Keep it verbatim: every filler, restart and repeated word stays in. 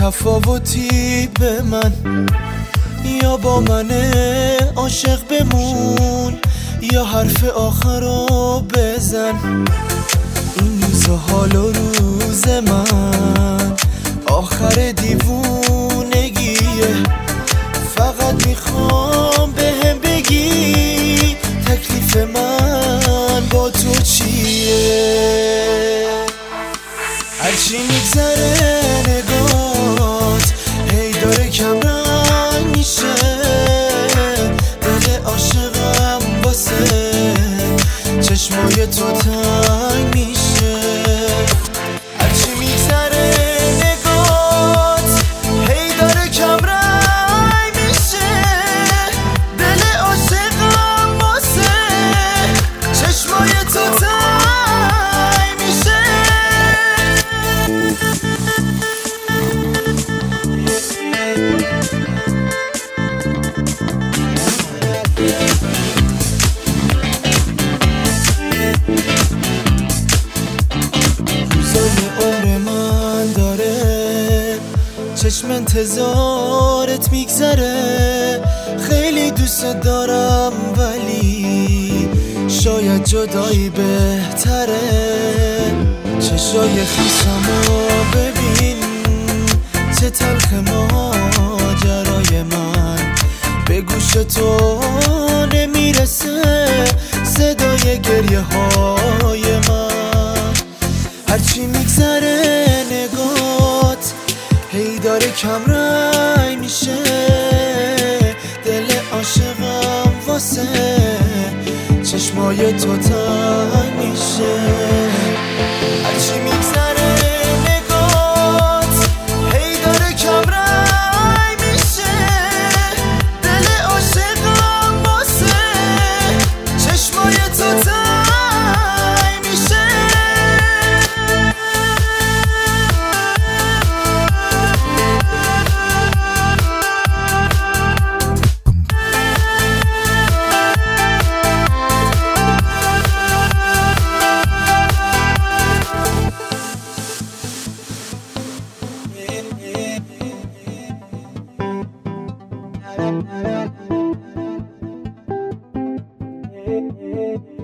تفاوتی به من، یا با من عاشق بمون یا حرف آخر رو بزن. این روز و حال و روز من آخر دیوونگیه، فقط میخوام بهم بگی تکلیف من با تو چیه. هرچی میگذره نگات هی داره کم رنگ میشه، دل عاشقم واسه چشمای تو تنگ میشه. هرچی میگذره نگات هی داره کم رنگ میشه، دل عاشقم واسه چشمای تو تنگ میشه. چشم انتظارت میگذره، خیلی دوست دارم ولی شاید جدایی بهتره. چشای خیسمو ببین چه تلخ ماجرای من، به گوش تو نمیرسه صدای گریه های من. هرچی میگذره نگات هی داره کم رنگ میشه، دل عاشقم واسه چشمای تو تنگ میشه. هرچی میگذره نگات هی داره کم رنگ میشه، دل عاشقم واسه چشمای تو تنگ میشه. Yeah.